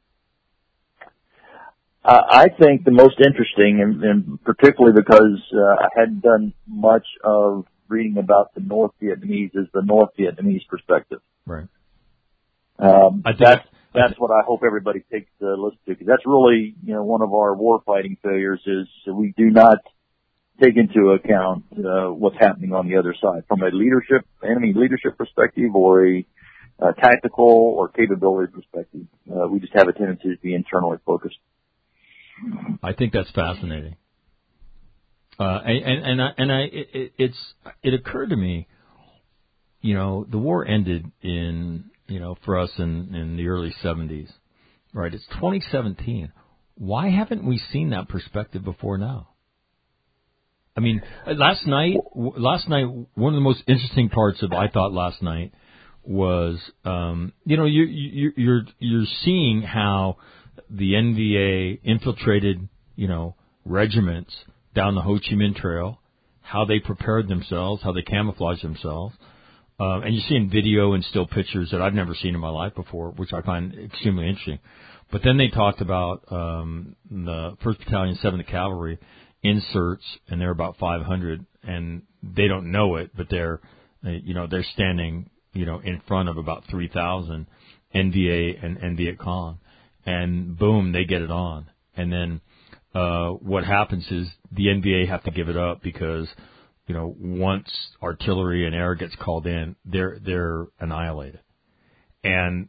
[SPEAKER 2] Uh, I think the most interesting, and, and particularly because uh, I hadn't done much of reading about the North Vietnamese, is the North Vietnamese perspective.
[SPEAKER 1] Right.
[SPEAKER 2] Um,
[SPEAKER 1] I think
[SPEAKER 2] that's
[SPEAKER 1] I
[SPEAKER 2] that's
[SPEAKER 1] th-
[SPEAKER 2] what I hope everybody takes a listen to, because that's really, you know, one of our war fighting failures is we do not take into account uh, what's happening on the other side from a leadership, enemy leadership perspective, or a uh, tactical or capability perspective. Uh, we just have a tendency to be internally focused.
[SPEAKER 1] I think that's fascinating. Uh, and and I, and I it, it's it occurred to me, you know, the war ended in, you know, for us in in the early seventies, right? It's twenty seventeen. Why haven't we seen that perspective before now? I mean, last night, last night, one of the most interesting parts of I thought last night was, um, you know, you, you, you're you're seeing how the N V A infiltrated, you know, regiments down the Ho Chi Minh Trail, how they prepared themselves, how they camouflaged themselves, uh, and you're seeing video and still pictures that I've never seen in my life before, which I find extremely interesting. But then they talked about um, the first Battalion, seventh Cavalry inserts, and they're about five hundred, and they don't know it, but they're, you know, they're standing, you know, in front of about three thousand N V A and, and Viet Cong, and boom, they get it on. And then uh, what happens is the N V A have to give it up because, you know, once artillery and air gets called in, they're they're annihilated. And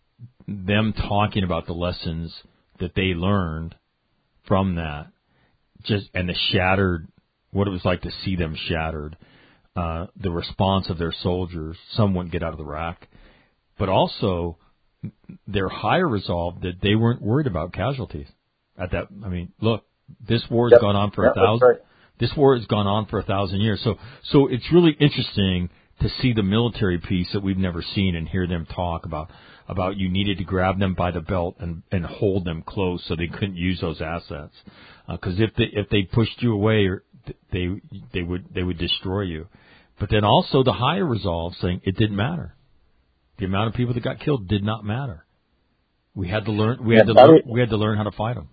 [SPEAKER 1] them talking about the lessons that they learned from that, just and the shattered, what it was like to see them shattered, uh, the response of their soldiers, some wouldn't get out of the rack, but also their higher resolve that they weren't worried about casualties at that. I mean, look, this war has
[SPEAKER 2] Yep.
[SPEAKER 1] gone on for
[SPEAKER 2] Yep,
[SPEAKER 1] a thousand.
[SPEAKER 2] that's right.
[SPEAKER 1] This war has gone on for a thousand years. So, so it's really interesting to see the military piece that we've never seen and hear them talk about, about you needed to grab them by the belt and, and hold them close so they couldn't use those assets. Uh, cause if they, if they pushed you away, or they, they would, they would destroy you. But then also the higher resolve saying it didn't matter. The amount of people that got killed did not matter. We had to learn, we had
[SPEAKER 2] Yeah,
[SPEAKER 1] to
[SPEAKER 2] I
[SPEAKER 1] learn,
[SPEAKER 2] mean-
[SPEAKER 1] we had to learn how to fight them.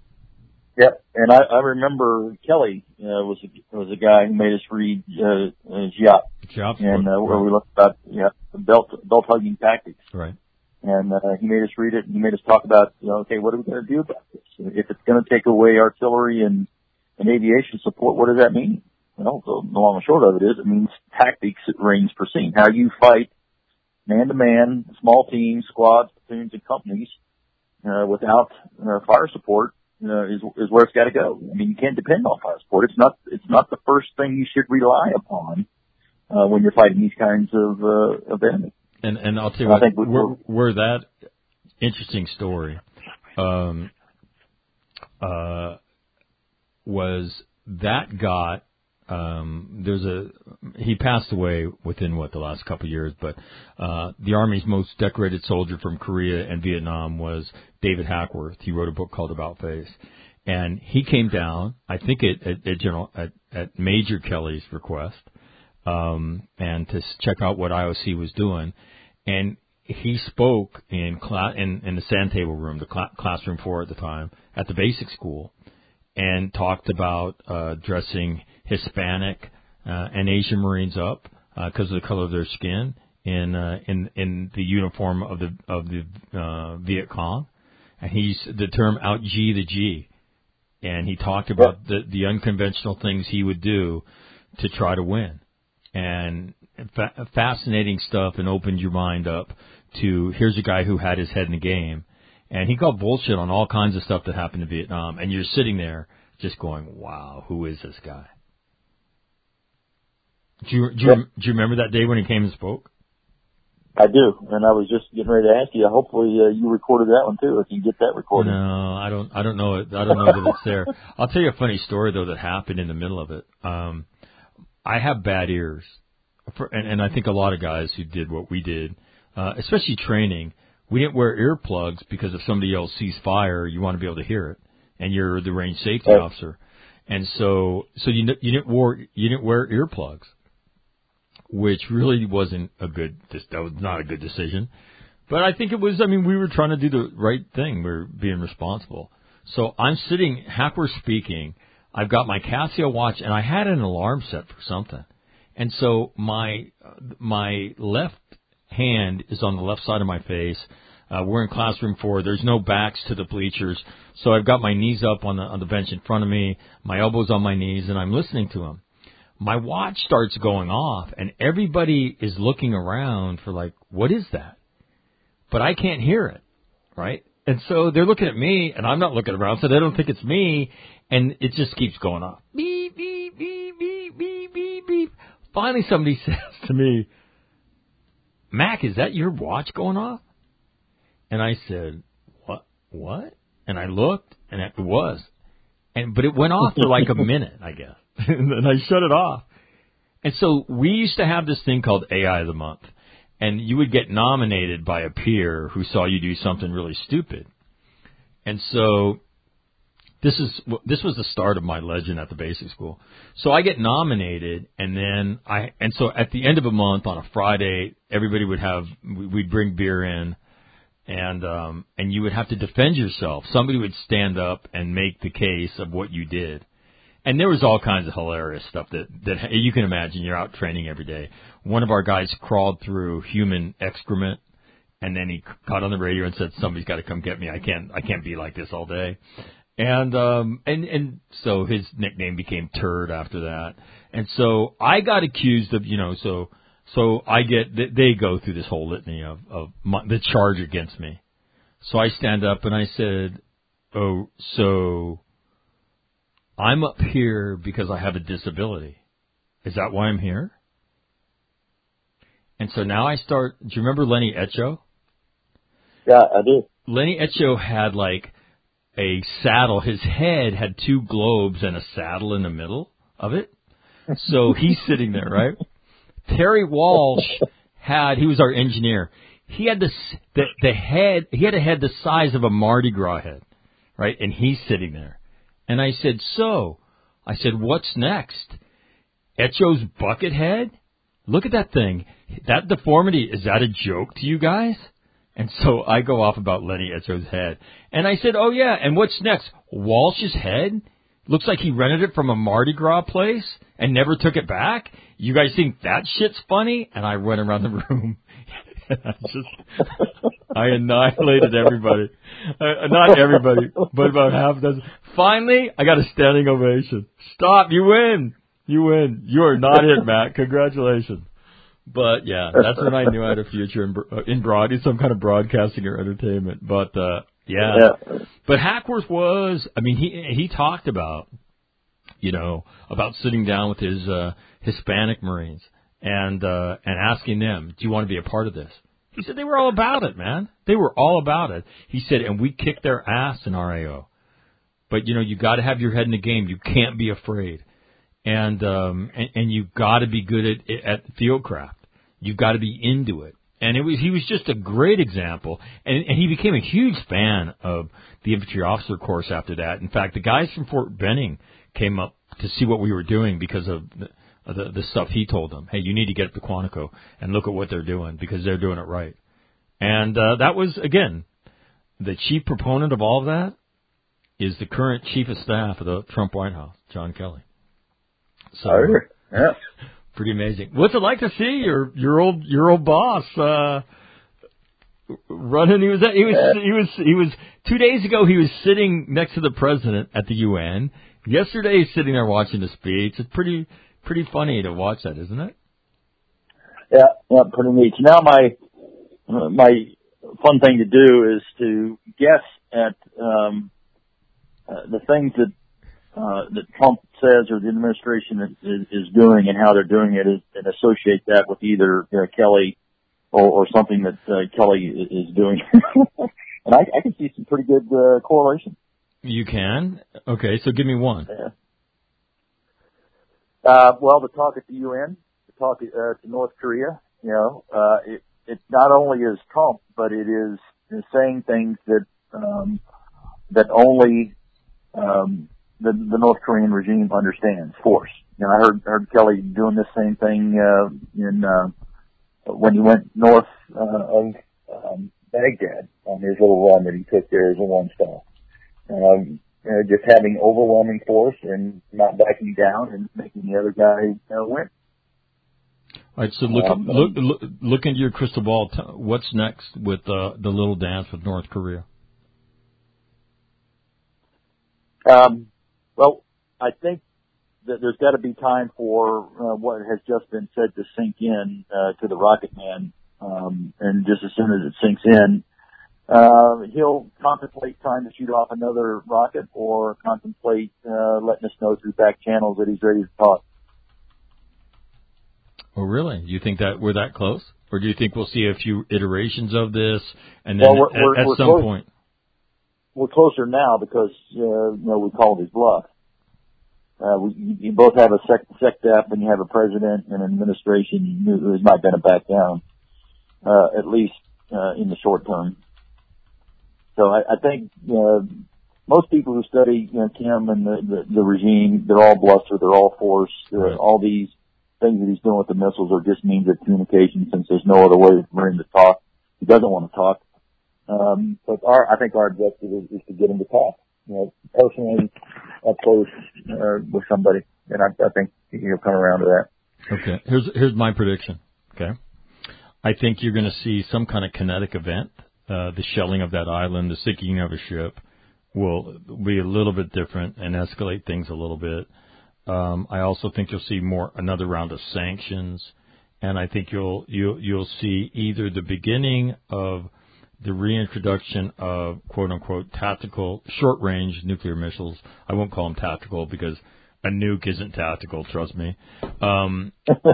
[SPEAKER 2] Yep, and I, I remember Kelly uh, was a, was a guy who made us read uh, uh, Giap,
[SPEAKER 1] Jobs
[SPEAKER 2] and uh, where
[SPEAKER 1] right.
[SPEAKER 2] we looked about yeah belt belt hugging tactics,
[SPEAKER 1] right.
[SPEAKER 2] and uh, he made us read it, and he made us talk about, you know, okay, what are we going to do about this? If it's going to take away artillery and, and aviation support, what does that mean? Well, the, the long and short of it is, it means tactics at range per scene. How you fight man to man, small teams, squads, platoons, and companies uh, without uh, fire support. Uh, is is where it's got to go. I mean, you can't depend on fire support. It's not it's not the first thing you should rely upon uh, when you're fighting these kinds of uh, of enemy.
[SPEAKER 1] And and I'll tell you
[SPEAKER 2] I
[SPEAKER 1] what,
[SPEAKER 2] think we-
[SPEAKER 1] where, where that interesting story um, uh, was, that got Um, there's a he passed away within what the last couple of years, but uh, the Army's most decorated soldier from Korea and Vietnam was David Hackworth. He wrote a book called About Face, and he came down, I think at, at, at General at, at Major Kelly's request, um, and to check out what I O C was doing, and he spoke in cla- in, in the sand table room, the cl- classroom four at the time, at the basic school, and talked about uh, dressing Hispanic uh, and Asian Marines up because of the color of their skin in uh, in in the uniform of the of the uh, Viet Cong, and he's the term out G the G, and he talked about the the unconventional things he would do to try to win, and fa- fascinating stuff, and opened your mind up to here's a guy who had his head in the game, and he called bullshit on all kinds of stuff that happened in Vietnam, and you're sitting there just going, wow, who is this guy? Do you, do you, do you remember that day when he came and spoke?
[SPEAKER 2] I do, and I was just getting ready to ask you. Hopefully, uh, you recorded that one too. If you can get that recorded.
[SPEAKER 1] No, I don't. I don't know. I don't know that it's there. I'll tell you a funny story though that happened in the middle of it. Um, I have bad ears, for, and, and I think a lot of guys who did what we did, uh, especially training, we didn't wear earplugs because if somebody else sees fire, you want to be able to hear it, and you're the range safety
[SPEAKER 2] right.
[SPEAKER 1] officer, and so so you you didn't wear you didn't wear earplugs, which really wasn't a good, that was not a good decision. But I think it was, I mean, we were trying to do the right thing. We were being responsible. So I'm sitting, Hackworth speaking, I've got my Casio watch, and I had an alarm set for something. And so my, my left hand is on the left side of my face. Uh, we're in classroom four. There's no backs to the bleachers. So I've got my knees up on the, on the bench in front of me, my elbows on my knees, and I'm listening to him. My watch starts going off, and everybody is looking around for, like, what is that? But I can't hear it, right? And so they're looking at me, and I'm not looking around, so they don't think it's me, and it just keeps going off. Beep, beep, beep, beep, beep, beep, beep. Finally, somebody says to me, Mac, is that your watch going off? And I said, what? What? And I looked, and it was. and But it went off for like a minute, I guess. And then I shut it off. And so we used to have this thing called A I of the Month. And you would get nominated by a peer who saw you do something really stupid. And so this is this was the start of my legend at the basic school. So I get nominated, and then I and so at the end of a month on a Friday, everybody would have we'd bring beer in, and um, and you would have to defend yourself. Somebody would stand up and make the case of what you did. And there was all kinds of hilarious stuff that, that you can imagine. You're out training every day. One of our guys crawled through human excrement, and then he got on the radio and said, "Somebody's got to come get me. I can't, I can't be like this all day." And um, and and so his nickname became Turd after that. And so I got accused of, you know, so so I get they go through this whole litany of of my, the charge against me. So I stand up and I said, "Oh, so." I'm up here because I have a disability. Is that why I'm here? And so now I start, do you remember Lenny Etcho?
[SPEAKER 2] Yeah, I do.
[SPEAKER 1] Lenny Etcho had like a saddle. His head had two globes and a saddle in the middle of it. So he's sitting there, right? Terry Walsh had, he was our engineer. He had the, the, the head, he had a head the size of a Mardi Gras head, right? And he's sitting there. And I said, so, I said, what's next? Etcho's bucket head? Look at that thing. That deformity, is that a joke to you guys? And so I go off about Lenny Etcho's head. And I said, oh yeah, and what's next? Walsh's head? Looks like he rented it from a Mardi Gras place and never took it back? You guys think that shit's funny? And I went around the room. And I just, I annihilated everybody. Uh, not everybody, but about half a dozen. Finally, I got a standing ovation. Stop, you win. You win. You are not it, Matt. Congratulations. But yeah, that's when I knew I had a future in, in broad, in some kind of broadcasting or entertainment. But, uh, yeah. yeah. But Hackworth was, I mean, he, he talked about, you know, about sitting down with his, uh, Hispanic Marines. And, uh, and asking them, do you want to be a part of this? He said they were all about it, man. They were all about it. He said, and we kicked their ass in R A O. But, you know, you got to have your head in the game. You can't be afraid. and um, and, and you've got to be good at at fieldcraft. You've got to be into it. And it was he was just a great example, and, and he became a huge fan of the infantry officer course after that. In fact, the guys from Fort Benning came up to see what we were doing because of the, of the, the stuff he told them. Hey, you need to get up to Quantico and look at what they're doing because they're doing it right. And uh, that was, again, the chief proponent of all of that is the current chief of staff of the Trump White House, John Kelly. So,
[SPEAKER 2] yeah.
[SPEAKER 1] Pretty amazing. What's it like to see your your old your old boss uh, running? He was he was he was he was two days ago. He was sitting next to the president at the U N. Yesterday, he's sitting there watching the speech. It's pretty pretty funny to watch that, isn't it?
[SPEAKER 2] Yeah, yeah, pretty neat. Now my my fun thing to do is to guess at um, uh, the things that. Uh, that Trump says or the administration is, is doing and how they're doing it is, and associate that with either uh, Kelly or, or something that uh, Kelly is doing. And I, I can see some pretty good uh, correlation.
[SPEAKER 1] You can? Okay, so give me one.
[SPEAKER 2] Yeah. Uh, well, the talk at the U N, the talk uh, to North Korea, you know, uh, it, it not only is Trump, but it is, is saying things that um, that only um, The, the North Korean regime understands force. You know, I heard heard Kelly doing this same thing uh, in uh, when he went north uh, of um, Baghdad on his little run that he took there as a one star. Um, you know, just having overwhelming force and not backing down and making the other guy uh, win.
[SPEAKER 1] All right, so look,
[SPEAKER 2] um,
[SPEAKER 1] look look look into your crystal ball. What's next with uh, the little dance with North Korea?
[SPEAKER 2] Um. Well, I think that there's got to be time for uh, what has just been said to sink in uh, to the Rocket Man, um, and just as soon as it sinks in, uh, he'll contemplate trying to shoot off another rocket or contemplate uh, letting us know through back channels that he's ready to talk.
[SPEAKER 1] Oh, really? Do you think that we're that close, or do you think we'll see a few iterations of this, and then
[SPEAKER 2] well, we're,
[SPEAKER 1] at,
[SPEAKER 2] we're,
[SPEAKER 1] at
[SPEAKER 2] we're
[SPEAKER 1] some
[SPEAKER 2] close.
[SPEAKER 1] point?
[SPEAKER 2] We're closer now because, uh, you know, we called his bluff. Uh, we, you both have a sec, SecDef and you have a president and an administration who is not going to back down, uh, at least, uh, in the short term. So I, I think, uh, most people who study, you know, Kim and the, the, the regime, they're all bluster, they're all force, uh, all these things that he's doing with the missiles are just means of communication since there's no other way for him to talk. He doesn't want to talk. Um, but our, I think our objective is, is to get him to talk, you know, personally up close, uh, with somebody. And I, I think he'll come around to that.
[SPEAKER 1] Okay. Here's, here's my prediction. Okay. I think you're going to see some kind of kinetic event. Uh, the shelling of that island, the sinking of a ship will be a little bit different and escalate things a little bit. Um, I also think you'll see more, another round of sanctions. And I think you'll, you'll, you'll see either the beginning of the reintroduction of quote-unquote tactical short-range nuclear missiles. I won't call them tactical because a nuke isn't tactical, trust me. Um,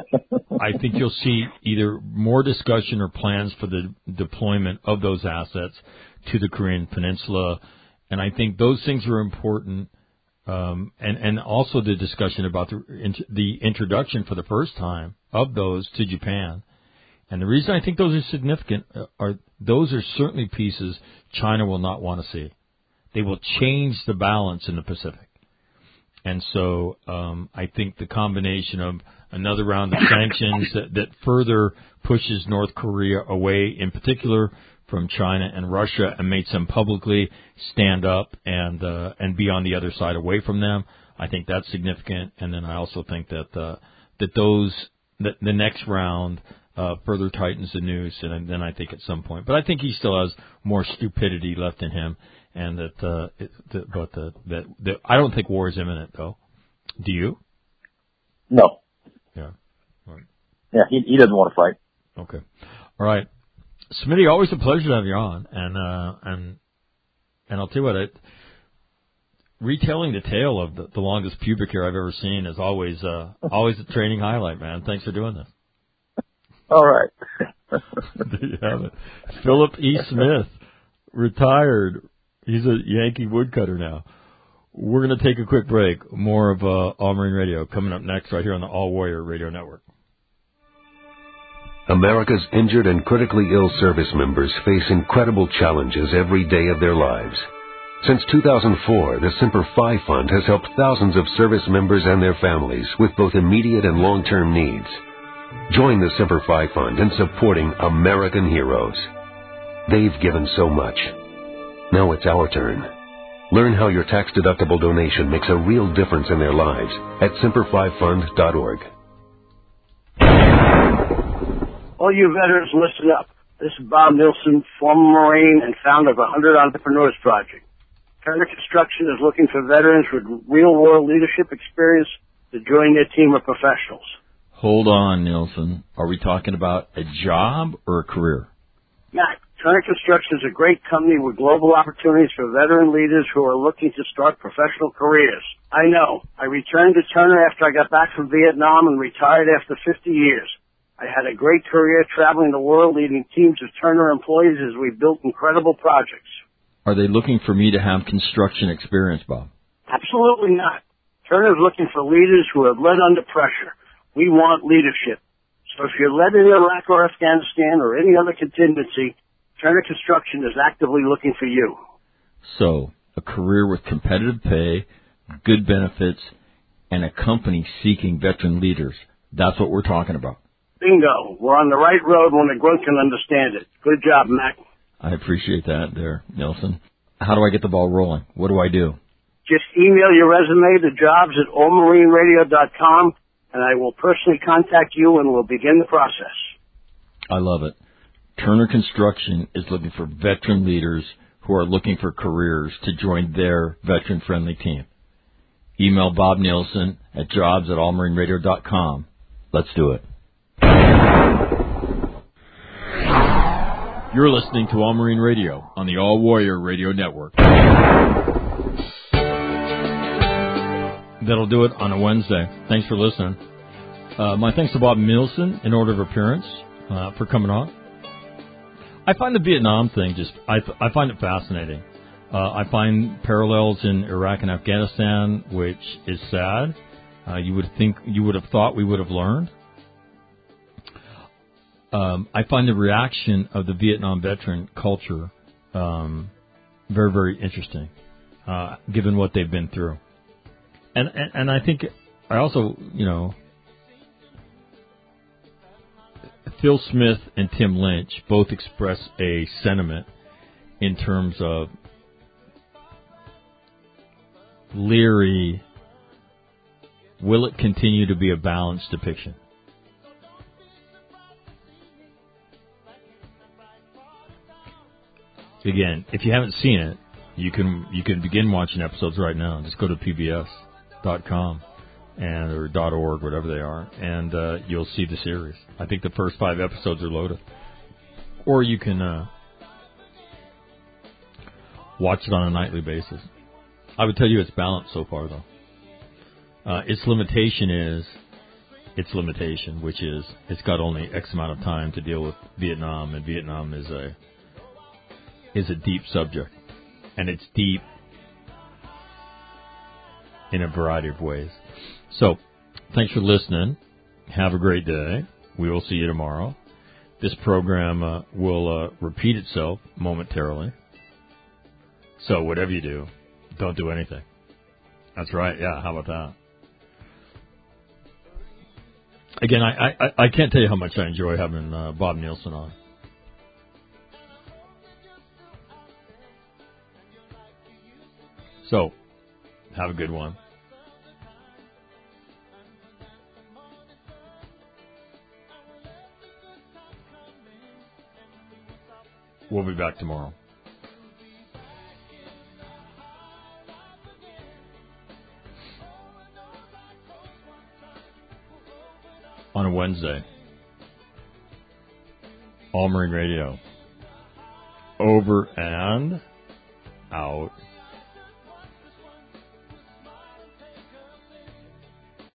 [SPEAKER 1] I think you'll see either more discussion or plans for the deployment of those assets to the Korean Peninsula. And I think those things are important. Um, and, and also the discussion about the, the introduction for the first time of those to Japan. And the reason I think those are significant are those are certainly pieces China will not want to see. They will change the balance in the Pacific. And so um, I think the combination of another round of sanctions that, that further pushes North Korea away, in particular from China and Russia, and makes them publicly stand up and uh, and be on the other side away from them, I think that's significant. And then I also think that uh, that those that the next round Uh, further tightens the noose, and then I think at some point. But I think he still has more stupidity left in him, and that. Uh, it, the, but the, that, that I don't think war is imminent, though. Do you?
[SPEAKER 2] No.
[SPEAKER 1] Yeah. All right.
[SPEAKER 2] Yeah, he, he doesn't want to fight.
[SPEAKER 1] Okay. All right, Smitty. Always a pleasure to have you on, and uh, and and I'll tell you what. It, retelling the tale of the, the longest pubic hair I've ever seen is always uh, always a training highlight, man. Thanks for doing this.
[SPEAKER 2] All right.
[SPEAKER 1] There you have it. Philip E. Smith, retired. He's a Yankee woodcutter now. We're going to take a quick break. More of uh, All Marine Radio coming up next right here on the All Warrior Radio Network.
[SPEAKER 3] America's injured and critically ill service members face incredible challenges every day of their lives. Since two thousand four, the Semper Fi Fund has helped thousands of service members and their families with both immediate and long-term needs. Join the Semper Fi Fund in supporting American heroes. They've given so much. Now it's our turn. Learn how your tax-deductible donation makes a real difference in their lives at semper fi fund dot org.
[SPEAKER 4] All you veterans, listen up. This is Bob Nilsson, former Marine and founder of one hundred Entrepreneurs Project. Turner Construction is looking for veterans with real-world leadership experience to join their team of professionals.
[SPEAKER 1] Hold on, Nilsson. Are we talking about a job or a career?
[SPEAKER 4] Matt, Turner Construction is a great company with global opportunities for veteran leaders who are looking to start professional careers. I know. I returned to Turner after I got back from Vietnam and retired after fifty years. I had a great career traveling the world leading teams of Turner employees as we built incredible projects.
[SPEAKER 1] Are they looking for me to have construction experience, Bob?
[SPEAKER 4] Absolutely not. Turner is looking for leaders who have led under pressure. We want leadership. So if you're led in Iraq or Afghanistan or any other contingency, Turner Construction is actively looking for you.
[SPEAKER 1] So, a career with competitive pay, good benefits, and a company seeking veteran leaders. That's what we're talking about.
[SPEAKER 4] Bingo. We're on the right road when a grunt can understand it. Good job, Mac.
[SPEAKER 1] I appreciate that there, Nelson. How do I get the ball rolling? What do I do?
[SPEAKER 4] Just email your resume to jobs at all marine radio dot com, and I will personally contact you and we'll begin the process.
[SPEAKER 1] I love it. Turner Construction is looking for veteran leaders who are looking for careers to join their veteran-friendly team. Email Bob Nielsen at jobs at all marine radio dot com. Let's do it. You're listening to All Marine Radio on the All Warrior Radio Network. That'll do it on a Wednesday. Thanks for listening. Uh, my thanks to Bob Nielsen in order of appearance uh, for coming on. I find the Vietnam thing just, I, I find it fascinating. Uh, I find parallels in Iraq and Afghanistan, which is sad. Uh, you would think, you would have thought we would have learned. Um, I find the reaction of the Vietnam veteran culture um, very, very interesting, uh, given what they've been through. And, and and I think I also, you know, Phil Smith and Tim Lynch both express a sentiment in terms of Leary, will it continue to be a balanced depiction? Again, if you haven't seen it, you can you can begin watching episodes right now. Just go to P B S dot com and or .org, whatever they are, and uh, you'll see the series. I think the first five episodes are loaded, or you can uh, watch it on a nightly basis. I would tell you it's balanced so far, though. Uh, its limitation is its limitation, which is it's got only X amount of time to deal with Vietnam, and Vietnam is a is a deep subject, and it's deep in a variety of ways. So, thanks for listening. Have a great day. We will see you tomorrow. This program uh, will uh, repeat itself momentarily. So, whatever you do, don't do anything. That's right. Yeah, how about that? Again, I, I, I can't tell you how much I enjoy having uh, Bob Nielsen on. So, have a good one. We'll be back tomorrow. On a Wednesday. All Marine Radio. Over and out.